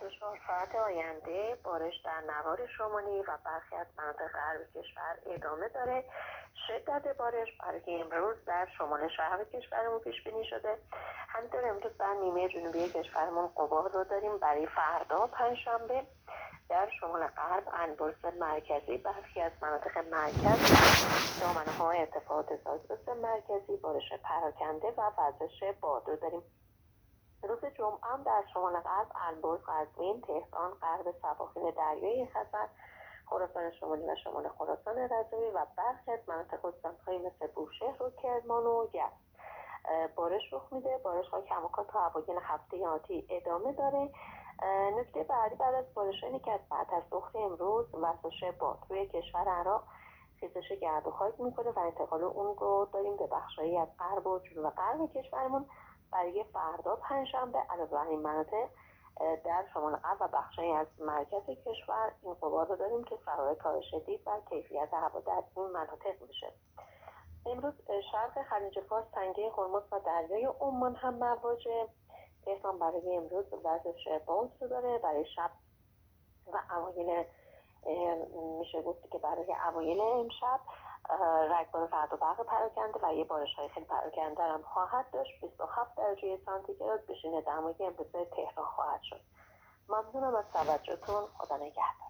24 ساعت آینده بارش در نوار شمالی و برخی از مناطق غرب کشور ادامه داره. شدت بارش برای امروز در شمال شرق کشورمون پیش بینی شده. همینطور امروز در نیمه جنوبی کشورمون غبار رو داریم. برای فردا پنجشنبه در شمال غرب انبرس مرکزی، برخی از مناطق مرکز دامنه‌های ارتفاعات زاگرس مرکزی بارش پراکنده و وزش باد رو داریم. روز جمعه هم در شمال غرب البرز، قزوین، تهران، غرب سواحل دریای خزر، خراسان شمالی و شمال خراسان رضوی و برخی از مناطق استان‌هایی مثل بوشهر و کرمان و یزد بارش رخ میده. بارش‌ها کماکان تا اوایل هفته آتی ادامه داره. نکته بعدی بعد از بارش اینه که از بعد از ظهر امروز وزش باد روی کشور عراق خیزش گرد و خاک میکنه و انتقال اون رو داریم به بخشایی از غرب و جنوب غرب کشورمون. برای فردا پنجشنبه علاوه بر این مناطق در شمال غرب و بخشایی از مرکز کشور این غبار رو داریم که سبب کار شدید و کیفیت هوا در این مناطق میشه. امروز شرق خلیج فارس، تنگه هرمز و دریای عمان هم مواجه. تهران برای امروز وضعش باد رو داره. برای شب و اوایل میشه گفت که برای اوایل امشب رگبار رعد و برق پراکنده و یه بارش‌های خیلی پراکنده هم خواهد داشت. 27 درجه سانتیگراد بشینه دمای امروز تهران خواهد شد. ممنونم از توجهتون. خدا نگهدار.